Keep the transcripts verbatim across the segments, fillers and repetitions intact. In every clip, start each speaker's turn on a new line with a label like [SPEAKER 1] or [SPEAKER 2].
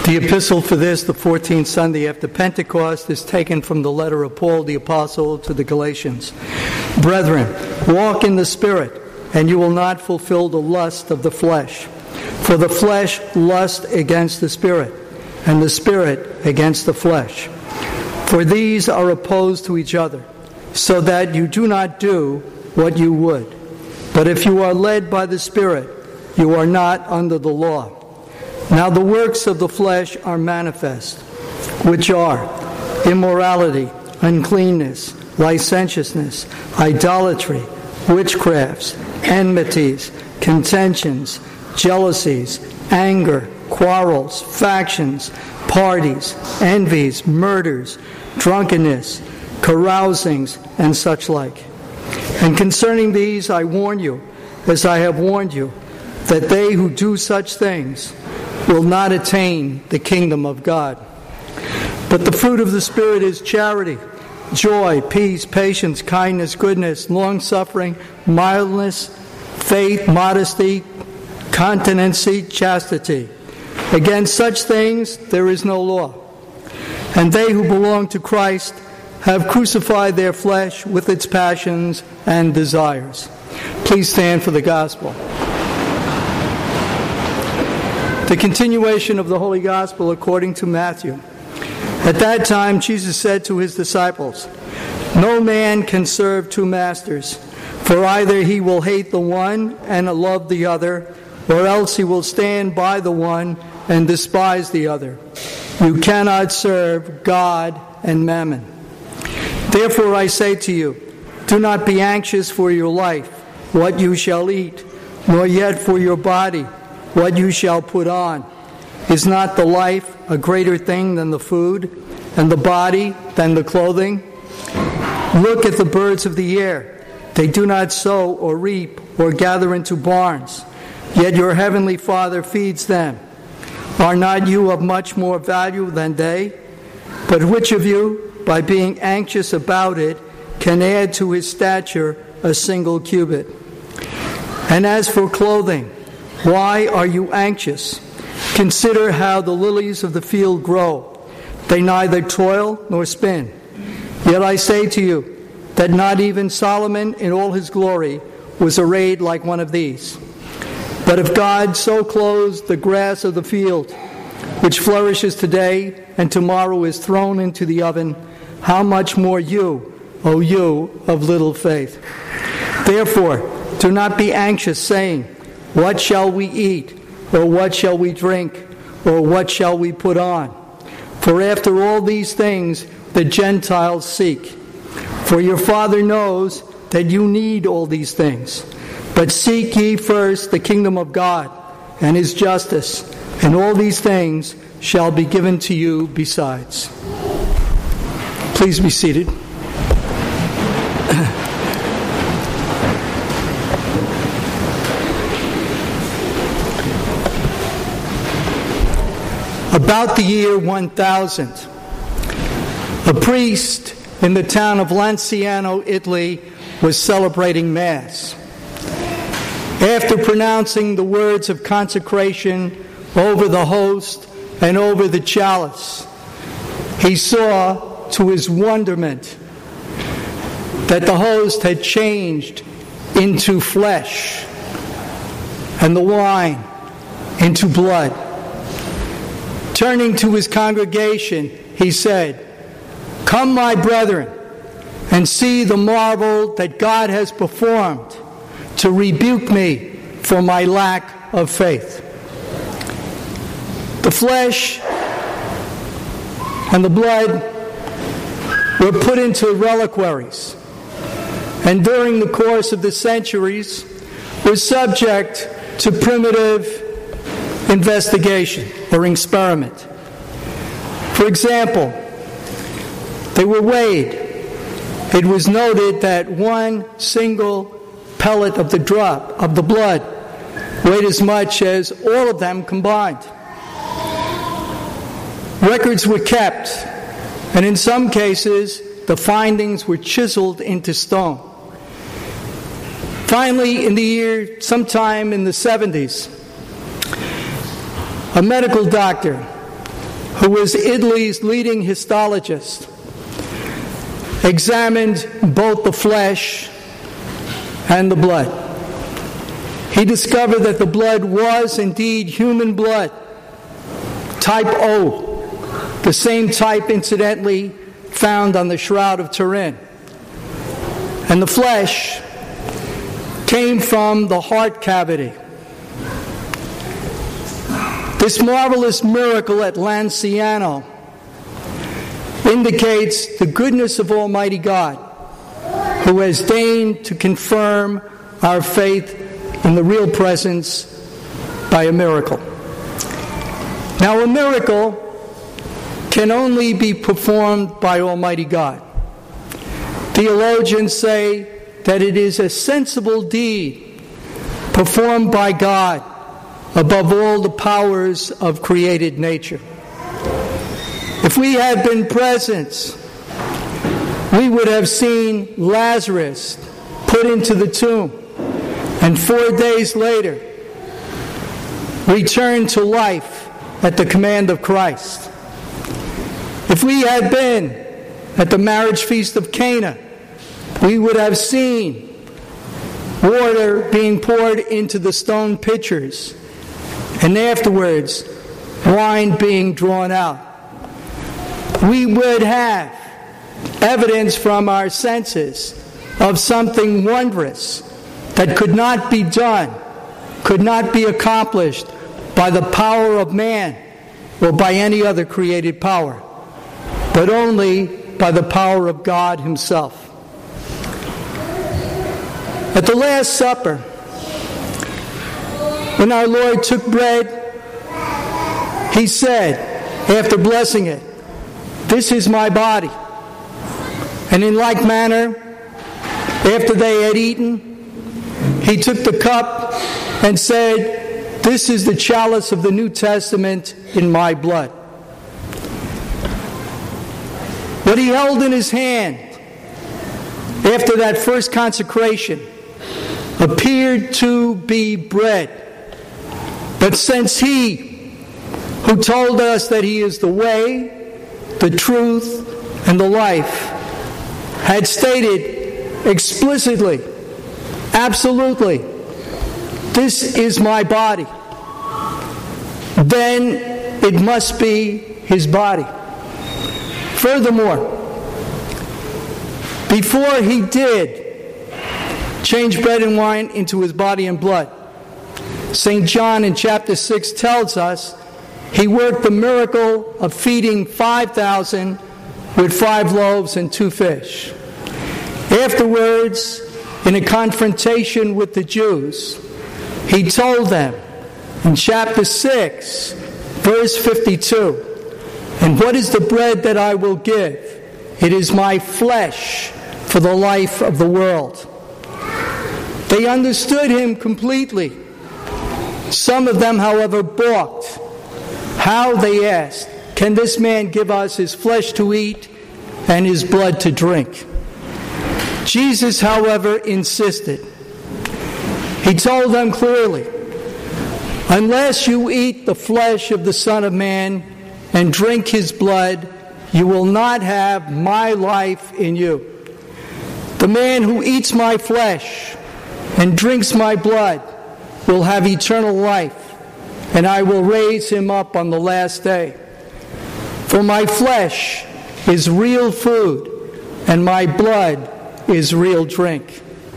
[SPEAKER 1] The epistle for this, the fourteenth Sunday after Pentecost, is taken from the letter of Paul the Apostle to the Galatians. Brethren, walk in the Spirit, and you will not fulfill the lust of the flesh. For the flesh lusts against the Spirit, and the Spirit against the flesh. For these are opposed to each other, so that you do not do what you would. But if you are led by the Spirit, you are not under the law. Now the works of the flesh are manifest, which are immorality, uncleanness, licentiousness, idolatry, witchcrafts, enmities, contentions, jealousies, anger, quarrels, factions, parties, envies, murders, drunkenness, carousings, and such like. And concerning these I warn you, as I have warned you, that they who do such things will not attain the kingdom of God. But the fruit of the Spirit is charity, joy, peace, patience, kindness, goodness, long-suffering, mildness, faith, modesty, continency, chastity. Against such things there is no law. And they who belong to Christ have crucified their flesh with its passions and desires. Please stand for the gospel. The continuation of the Holy Gospel according to Matthew. At that time, Jesus said to his disciples, "No man can serve two masters, for either he will hate the one and love the other, or else he will stand by the one and despise the other. You cannot serve God and mammon. Therefore I say to you, do not be anxious for your life, what you shall eat, nor yet for your body, what you shall put on. Is not the life a greater thing than the food, and the body than the clothing? Look at the birds of the air. They do not sow or reap or gather into barns, yet your heavenly Father feeds them. Are not you of much more value than they? But which of you, by being anxious about it, can add to his stature a single cubit? And as for clothing, why are you anxious? Consider how the lilies of the field grow. They neither toil nor spin. Yet I say to you that not even Solomon in all his glory was arrayed like one of these. But if God so clothes the grass of the field, which flourishes today and tomorrow is thrown into the oven, how much more you, O you of little faith? Therefore, do not be anxious, saying, what shall we eat? Or what shall we drink? Or what shall we put on? For after all these things the Gentiles seek. For your Father knows that you need all these things. But seek ye first the kingdom of God and his justice, and all these things shall be given to you besides. Please be seated. About the year one thousand, a priest in the town of Lanciano, Italy, was celebrating Mass. After pronouncing the words of consecration over the host and over the chalice, he saw, to his wonderment, that the host had changed into flesh and the wine into blood. Turning to his congregation, he said, "Come, my brethren, and see the marvel that God has performed to rebuke me for my lack of faith." The flesh and the blood were put into reliquaries, and during the course of the centuries were subject to primitive investigation or experiment. For example, they were weighed. It was noted that one single pellet of the drop of the blood weighed as much as all of them combined. Records were kept, and in some cases, the findings were chiseled into stone. Finally, in the year, sometime in the seventies, a medical doctor who was Italy's leading histologist, examined both the flesh and the blood. He discovered that the blood was indeed human blood, type O, the same type, incidentally, found on the Shroud of Turin. And the flesh came from the heart cavity. This marvelous miracle at Lanciano indicates the goodness of Almighty God, who has deigned to confirm our faith in the real presence by a miracle. Now, a miracle can only be performed by Almighty God. Theologians say that it is a sensible deed performed by God above all the powers of created nature. If we had been present, we would have seen Lazarus put into the tomb and four days later return to life at the command of Christ. If we had been at the marriage feast of Cana, we would have seen water being poured into the stone pitchers, and afterwards, wine being drawn out. We would have evidence from our senses of something wondrous that could not be done, could not be accomplished by the power of man or by any other created power, but only by the power of God Himself. At the Last Supper, when our Lord took bread, He said, after blessing it, "This is my body." And in like manner, after they had eaten, He took the cup and said, "This is the chalice of the New Testament in my blood." What He held in His hand after that first consecration appeared to be bread. But since He, who told us that He is the way, the truth, and the life, had stated explicitly, absolutely, "This is my body," then it must be His body. Furthermore, before He did change bread and wine into His body and blood, Saint John in chapter six tells us He worked the miracle of feeding five thousand with five loaves and two fish. Afterwards, in a confrontation with the Jews, He told them in chapter six, verse fifty-two, "And what is the bread that I will give? It is my flesh for the life of the world." They understood Him completely. Some of them, however, balked. How, they asked, can this man give us His flesh to eat and His blood to drink? Jesus, however, insisted. He told them clearly, "Unless you eat the flesh of the Son of Man and drink His blood, you will not have my life in you. The man who eats my flesh and drinks my blood will have eternal life, and I will raise him up on the last day. For my flesh is real food, and my blood is real drink."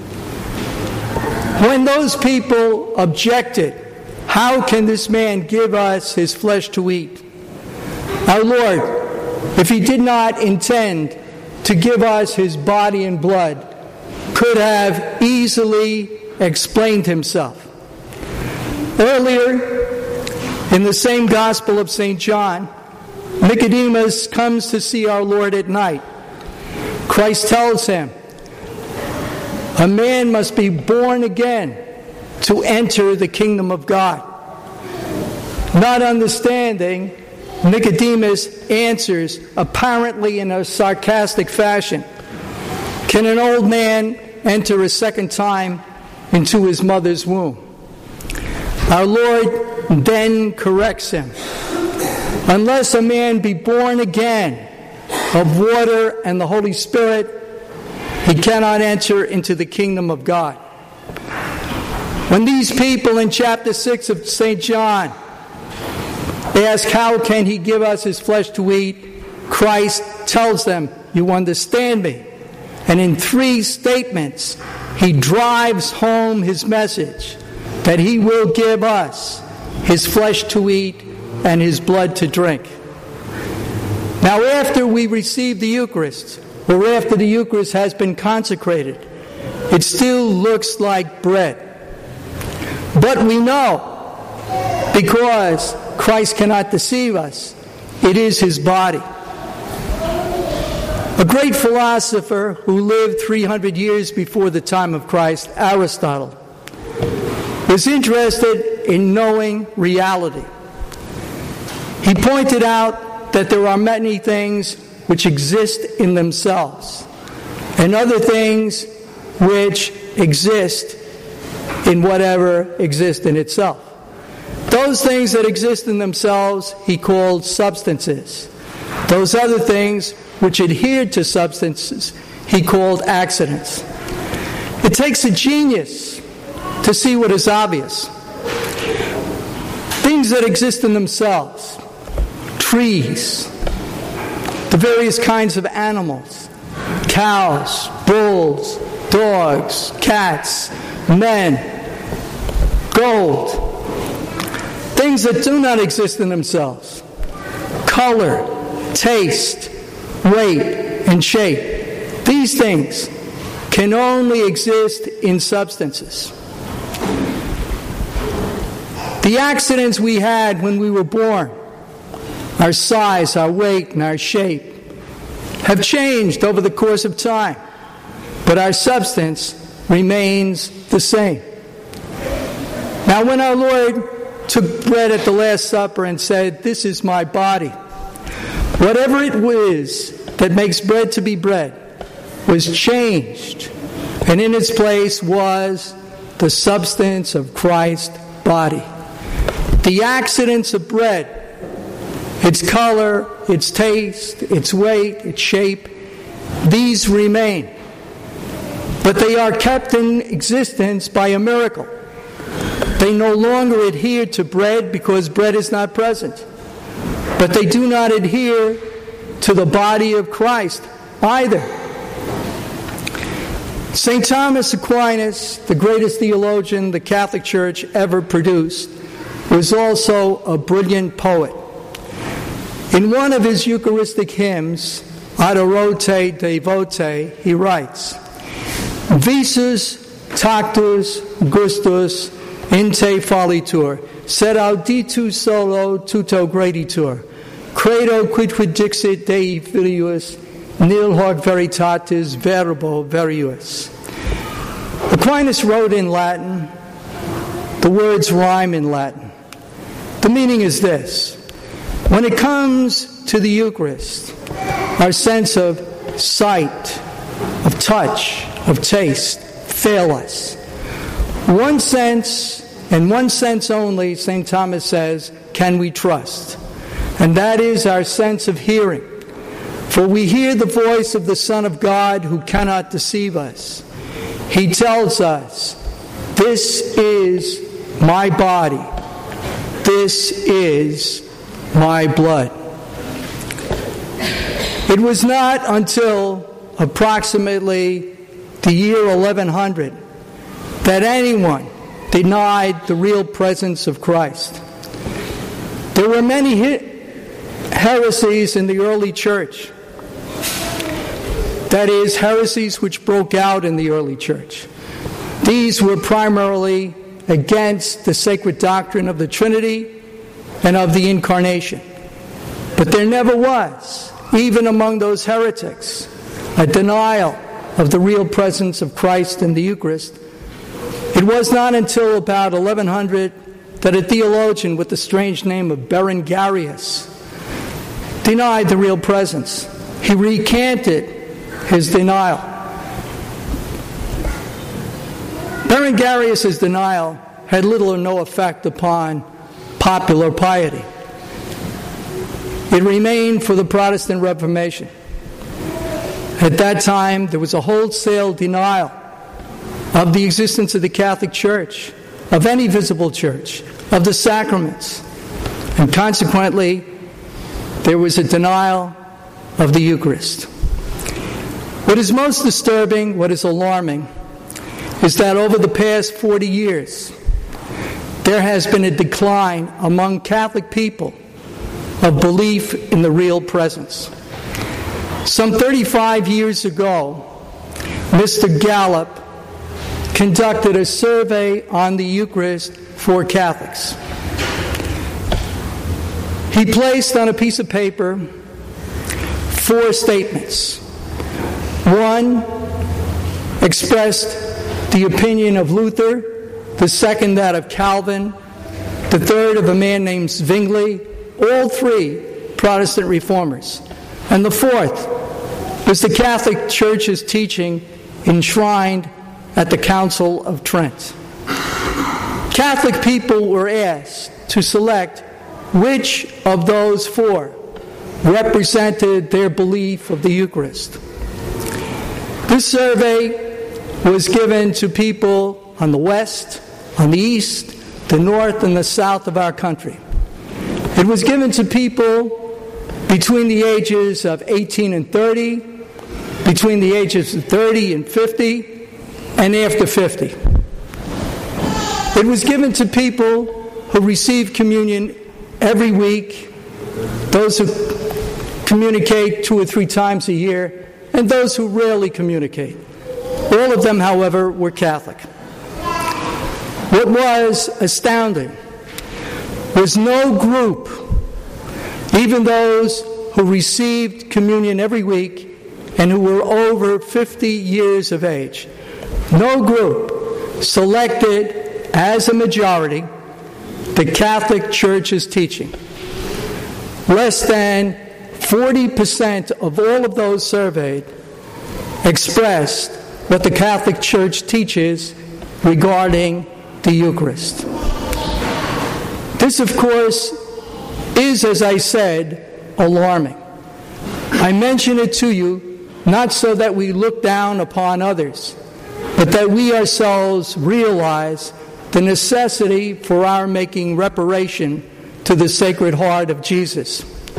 [SPEAKER 1] When those people objected, "How can this man give us his flesh to eat?" Our Lord, if He did not intend to give us His body and blood, could have easily explained Himself. Earlier, in the same Gospel of Saint John, Nicodemus comes to see our Lord at night. Christ tells him, "A man must be born again to enter the kingdom of God." Not understanding, Nicodemus answers, apparently in a sarcastic fashion, "Can an old man enter a second time into his mother's womb?" Our Lord then corrects him. Unless a man be born again of water and the Holy Spirit, he cannot enter into the kingdom of God. When these people in chapter six of Saint John ask, how can he give us his flesh to eat? Christ tells them, you understand me. And in three statements, he drives home his message that he will give us his flesh to eat and his blood to drink. Now, after we receive the Eucharist, or after the Eucharist has been consecrated, it still looks like bread. But we know, because Christ cannot deceive us, it is his body. A great philosopher who lived three hundred years before the time of Christ, Aristotle, was interested in knowing reality. He pointed out that there are many things which exist in themselves, and other things which exist in whatever exists in itself. Those things that exist in themselves he called substances. Those other things which adhered to substances he called accidents. It takes a genius to see what is obvious. Things that exist in themselves, trees, the various kinds of animals, cows, bulls, dogs, cats, men, gold, things that do not exist in themselves, color, taste, weight, and shape. These things can only exist in substances. The accidents we had when we were born, our size, our weight, and our shape, have changed over the course of time, but our substance remains the same. Now, when our Lord took bread at the Last Supper and said, "This is my body," whatever it was that makes bread to be bread was changed, and in its place was the substance of Christ's body. The accidents of bread, its color, its taste, its weight, its shape, these remain. But they are kept in existence by a miracle. They no longer adhere to bread because bread is not present. But they do not adhere to the body of Christ either. Saint Thomas Aquinas, the greatest theologian the Catholic Church ever produced, was also a brilliant poet. In one of his Eucharistic hymns, Adorote Devote, he writes, Visus tactus gustus in te fallitur, sed auditus solo tuto graditur, credo quidquid dixit Dei filius, nil hoc veritatis verbo verius. Aquinas wrote in Latin. The words rhyme in Latin. The meaning is this: when it comes to the Eucharist, our sense of sight, of touch, of taste fail us. One sense, and one sense only, Saint Thomas says, can we trust, and that is our sense of hearing. For we hear the voice of the Son of God who cannot deceive us. He tells us, "This is my body. This is my blood." It was not until approximately the year eleven hundred that anyone denied the real presence of Christ. There were many heresies in the early church. That is, heresies which broke out in the early church. These were primarily against the sacred doctrine of the Trinity and of the Incarnation. But there never was, even among those heretics, a denial of the real presence of Christ in the Eucharist. It was not until about eleven hundred that a theologian with the strange name of Berengarius denied the real presence. He recanted his denial. Berengarius' denial had little or no effect upon popular piety. It remained for the Protestant Reformation. At that time, there was a wholesale denial of the existence of the Catholic Church, of any visible church, of the sacraments. And consequently, there was a denial of the Eucharist. What is most disturbing, what is alarming, is that over the past forty years, there has been a decline among Catholic people of belief in the real presence. Some thirty-five years ago, Mister Gallup conducted a survey on the Eucharist for Catholics. He placed on a piece of paper four statements. One expressed the opinion of Luther, the second that of Calvin, the third of a man named Zwingli, all three Protestant reformers. And the fourth was the Catholic Church's teaching enshrined at the Council of Trent. Catholic people were asked to select which of those four represented their belief of the Eucharist. This survey was given to people on the west, on the east, the north, and the south of our country. It was given to people between the ages of eighteen and thirty, between the ages of thirty and fifty, and after fifty. It was given to people who received communion every week, those who communicate two or three times a year, and those who rarely communicate. All of them, however, were Catholic. What was astounding was no group, even those who received communion every week and who were over fifty years of age, no group selected as a majority the Catholic Church's teaching. Less than forty percent of all of those surveyed expressed what the Catholic Church teaches regarding the Eucharist. This, of course, is, as I said, alarming. I mention it to you not so that we look down upon others, but that we ourselves realize the necessity for our making reparation to the Sacred Heart of Jesus.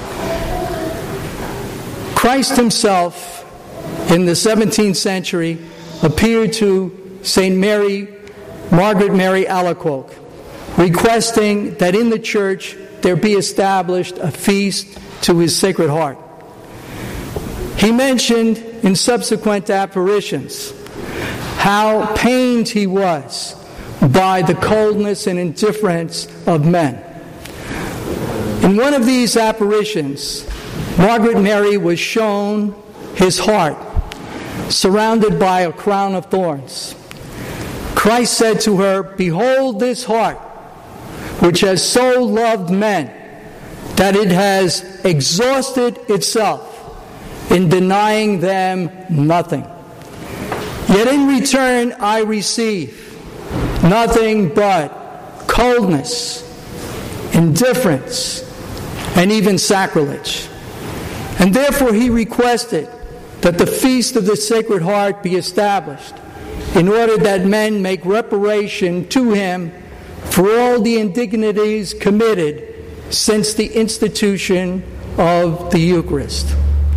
[SPEAKER 1] Christ himself, in the seventeenth century, appeared to Saint Mary, Margaret Mary Alacoque, requesting that in the church there be established a feast to his Sacred Heart. He mentioned in subsequent apparitions how pained he was by the coldness and indifference of men. In one of these apparitions, Margaret Mary was shown his heart, surrounded by a crown of thorns. Christ said to her, "Behold this heart, which has so loved men, that it has exhausted itself in denying them nothing. Yet in return I receive nothing but coldness, indifference, and even sacrilege." And therefore he requested that the Feast of the Sacred Heart be established in order that men make reparation to him for all the indignities committed since the institution of the Eucharist.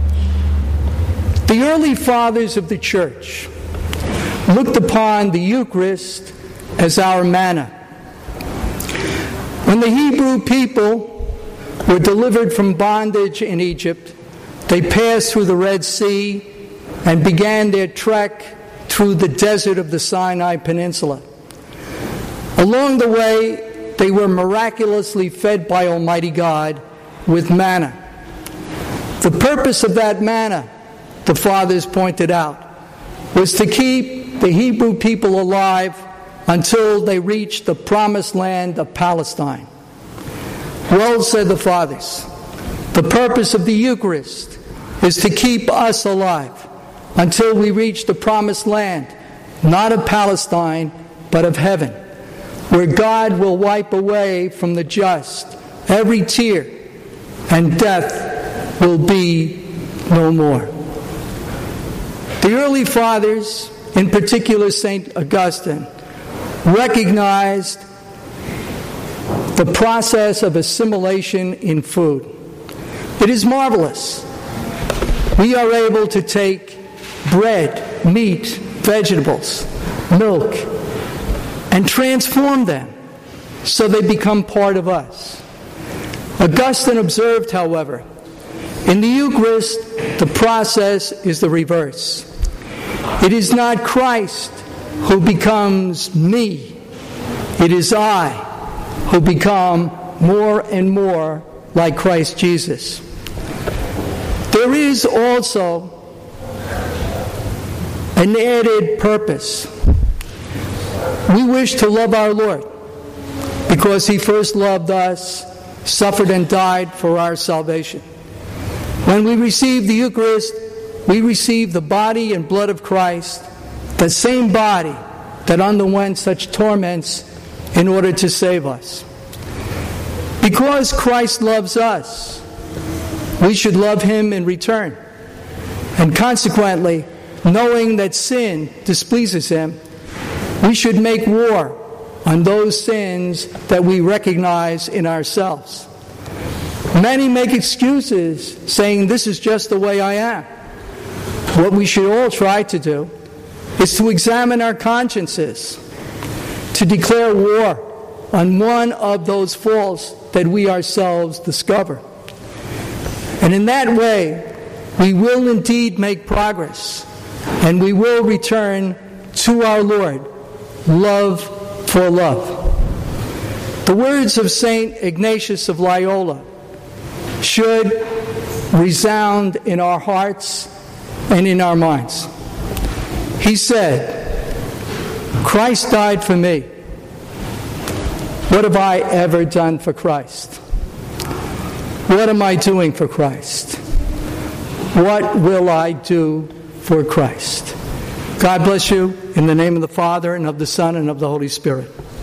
[SPEAKER 1] The early fathers of the Church looked upon the Eucharist as our manna. When the Hebrew people were delivered from bondage in Egypt, they passed through the Red Sea and began their trek through the desert of the Sinai Peninsula. Along the way, they were miraculously fed by Almighty God with manna. The purpose of that manna, the fathers pointed out, was to keep the Hebrew people alive until they reached the promised land of Palestine. Well, said the fathers, the purpose of the Eucharist is to keep us alive until we reach the promised land, not of Palestine, but of heaven, where God will wipe away from the just every tear, and death will be no more. The early fathers, in particular Saint Augustine, recognized the process of assimilation in food. It is marvelous. We are able to take bread, meat, vegetables, milk, and transform them so they become part of us. Augustine observed, however, in the Eucharist, the process is the reverse. It is not Christ who becomes me. It is I who become more and more like Christ Jesus. There is also an added purpose. We wish to love our Lord because He first loved us, suffered and died for our salvation. When we receive the Eucharist, we receive the body and blood of Christ, the same body that underwent such torments in order to save us. Because Christ loves us, we should love Him in return. And consequently, knowing that sin displeases Him, we should make war on those sins that we recognize in ourselves. Many make excuses, saying, this is just the way I am. What we should all try to do is to examine our consciences, to declare war on one of those faults that we ourselves discover. And in that way, we will indeed make progress, and we will return to our Lord, love for love. The words of Saint Ignatius of Loyola should resound in our hearts and in our minds. He said, Christ died for me. What have I ever done for Christ? What am I doing for Christ? What will I do for Christ? God bless you in the name of the Father, and of the Son, and of the Holy Spirit.